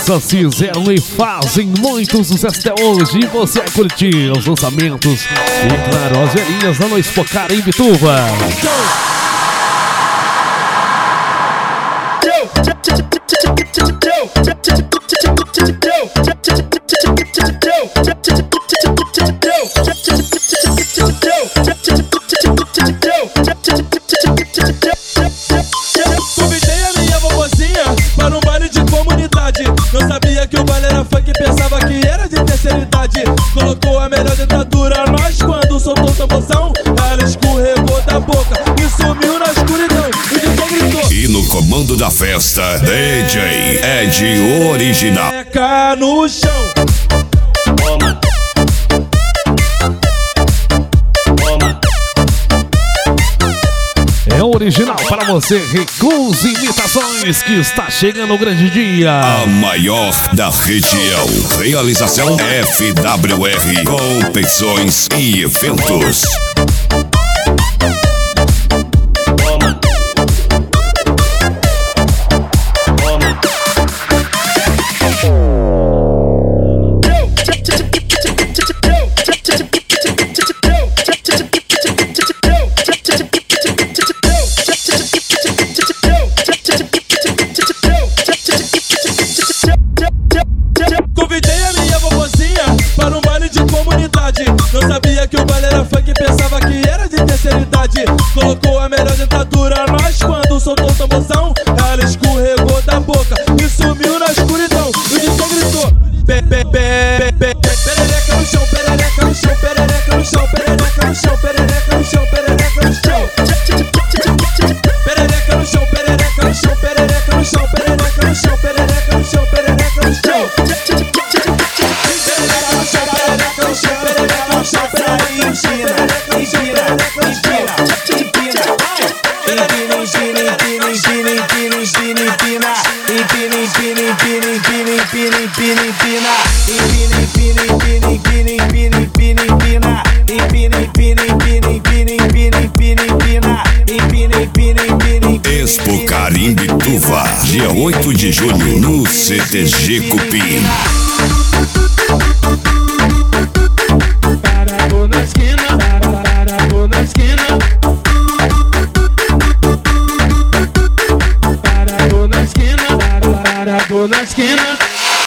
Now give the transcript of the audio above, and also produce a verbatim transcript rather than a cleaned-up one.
artistas fizeram e fazem muito sucesso até hoje. E você vai curtir os lançamentos e, claro, as velhinhas da Noite Focar em Bituva. Convidei a minha vovozinha para um baile de comunidade. Não sabia que o baile era funk, pensava que era de terceira idade. Colocou a melhor dentadura, mas quando soltou o tamborzão, ela escorregou da boca e sumiu na escuridão. O D J gritou. E no comando da festa, D J Ed Original. Peca no chão. Toma. Toma. É original para você, Recus Imitações, que está chegando o grande dia. A maior da região. Realização F W R Competições e Eventos. Toma. Toma. Convidei a minha vovozinha para um baile de comunidade. Não sabia que o baile era funk, pensava que era de terceira idade. Colocou a melhor dentadura, mas quando soltou o tamborzão, ela escorregou da boca e sumiu na escuridão. O D J gritou: Pe, pe, pe, pe, pe, perereca no chão, perereca no chão, perereca no chão, perereca no chão, perereca no chão, perereca no chão. Perereca no chão, perereca no chão, perereca no chão, perereca no chão, perereca no chão, perereca no chão. Expo Carimbituva, dia oito de junho, no C T G Cupim. Parado na esquina, parado na esquina. Parado na esquina, parado na esquina.